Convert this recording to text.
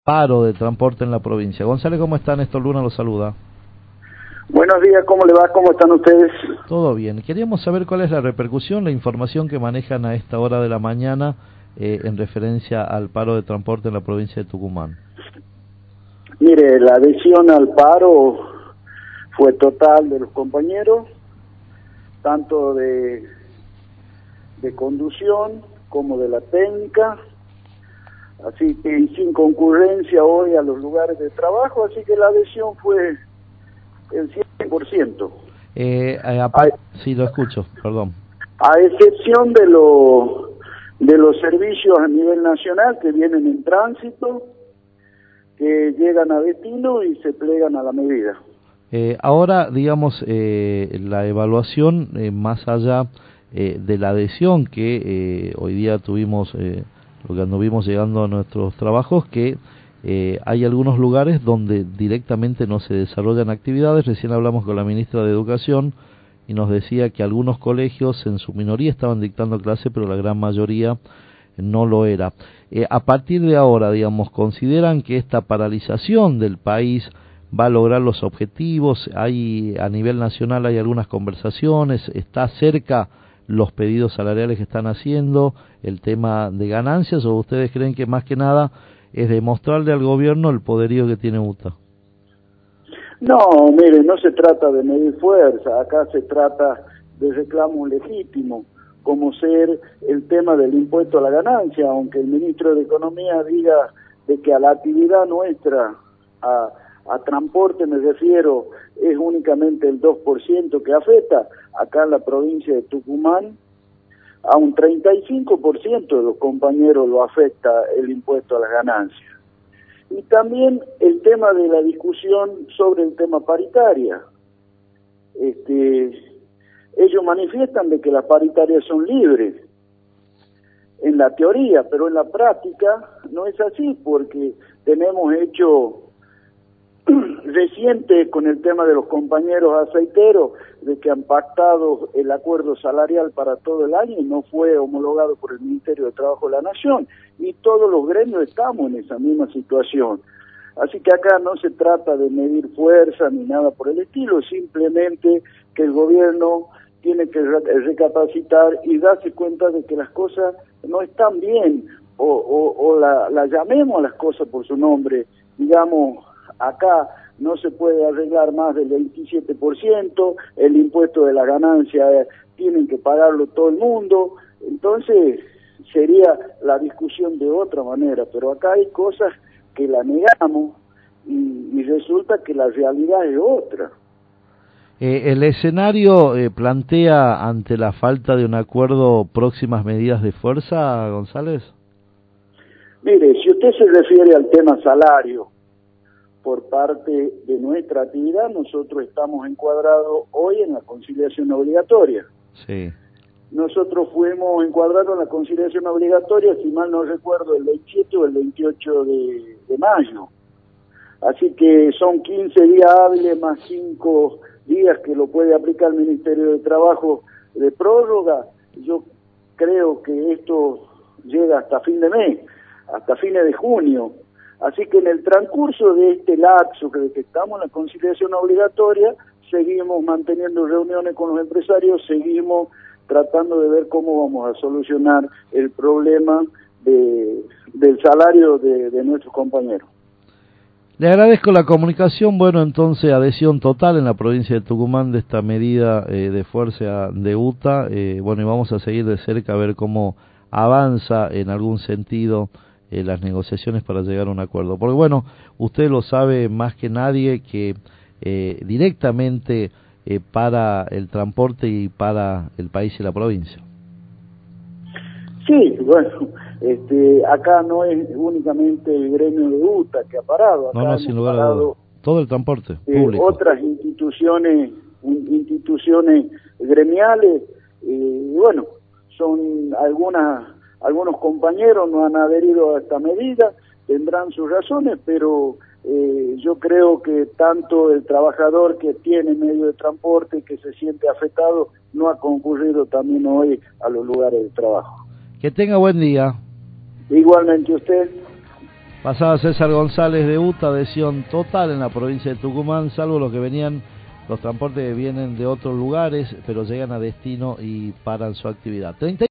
paro de transporte en la provincia. González, ¿cómo está? Néstor Luna lo saluda. Buenos días, ¿cómo le va? ¿Cómo están ustedes? Todo bien. Queríamos saber cuál es la repercusión, la información que manejan a esta hora de la mañana en referencia al paro de transporte en la provincia de Tucumán. Mire, la adhesión al paro fue total de los compañeros, tanto de conducción como de la técnica, así que sin concurrencia hoy a los lugares de trabajo, así que la adhesión fue el 100%. Sí, lo escucho, perdón. A excepción de los servicios a nivel nacional que vienen en tránsito, que llegan a destino y se plegan a la medida. Ahora, digamos, la evaluación, más allá de la adhesión que hoy día tuvimos, lo que anduvimos llegando a nuestros trabajos, que hay algunos lugares donde directamente no se desarrollan actividades. Recién hablamos con la ministra de Educación y nos decía que algunos colegios en su minoría estaban dictando clase, pero la gran mayoría no lo era. A partir de ahora, digamos, ¿consideran que esta paralización del país va a lograr los objetivos? Hay a nivel nacional hay algunas conversaciones, está cerca los pedidos salariales que están haciendo, el tema de ganancias, o ustedes creen que más que nada es demostrarle al gobierno el poderío que tiene UTA? No, mire, no se trata de medir fuerza, acá se trata de reclamos legítimos, como ser el tema del impuesto a la ganancia, aunque el ministro de Economía diga de que a la actividad nuestra, a transporte me refiero, es únicamente el 2% que afecta, acá en la provincia de Tucumán, a un 35% de los compañeros lo afecta el impuesto a las ganancias. Y también el tema de la discusión sobre el tema paritaria. Ellos manifiestan de que las paritarias son libres en la teoría, pero en la práctica no es así, porque tenemos hecho reciente con el tema de los compañeros aceiteros, de que han pactado el acuerdo salarial para todo el año y no fue homologado por el Ministerio de Trabajo de la Nación, y todos los gremios estamos en esa misma situación. Así que acá no se trata de medir fuerza ni nada por el estilo, simplemente que el gobierno tiene que recapacitar y darse cuenta de que las cosas no están bien, o la llamemos a las cosas por su nombre. Digamos, acá no se puede arreglar más del 27%, el impuesto de la ganancia tienen que pagarlo todo el mundo, entonces sería la discusión de otra manera, pero acá hay cosas que la negamos y resulta que la realidad es otra. El escenario plantea, ante la falta de un acuerdo, próximas medidas de fuerza, González. Mire, si usted se refiere al tema salario, por parte de nuestra actividad, nosotros estamos encuadrados hoy en la conciliación obligatoria. Sí. Nosotros fuimos encuadrados en la conciliación obligatoria, si mal no recuerdo, el 27 o el 28 de mayo. Así que son 15 días hábiles más 5 días que lo puede aplicar el Ministerio de Trabajo de prórroga. Yo creo que esto llega hasta fin de mes, hasta fines de junio. Así que en el transcurso de este lapso que detectamos en la conciliación obligatoria, seguimos manteniendo reuniones con los empresarios, seguimos tratando de ver cómo vamos a solucionar el problema del salario de nuestros compañeros. Le agradezco la comunicación. Bueno, entonces adhesión total en la provincia de Tucumán de esta medida de fuerza de UTA. Bueno, y vamos a seguir de cerca a ver cómo avanza en algún sentido las negociaciones para llegar a un acuerdo. Porque bueno, usted lo sabe más que nadie que directamente para el transporte y para el país y la provincia. Sí, bueno, acá no es únicamente el gremio de UTA que ha parado, acá No, sin lugar a dudas. Todo el transporte público. Otras instituciones gremiales, bueno, son algunos compañeros no han adherido a esta medida, tendrán sus razones, pero yo creo que tanto el trabajador que tiene medio de transporte y que se siente afectado no ha concurrido también hoy a los lugares de trabajo. Que tenga buen día. Igualmente usted. Pasaba César González de UTA, adhesión total en la provincia de Tucumán, salvo los que venían, los transportes que vienen de otros lugares, pero llegan a destino y paran su actividad.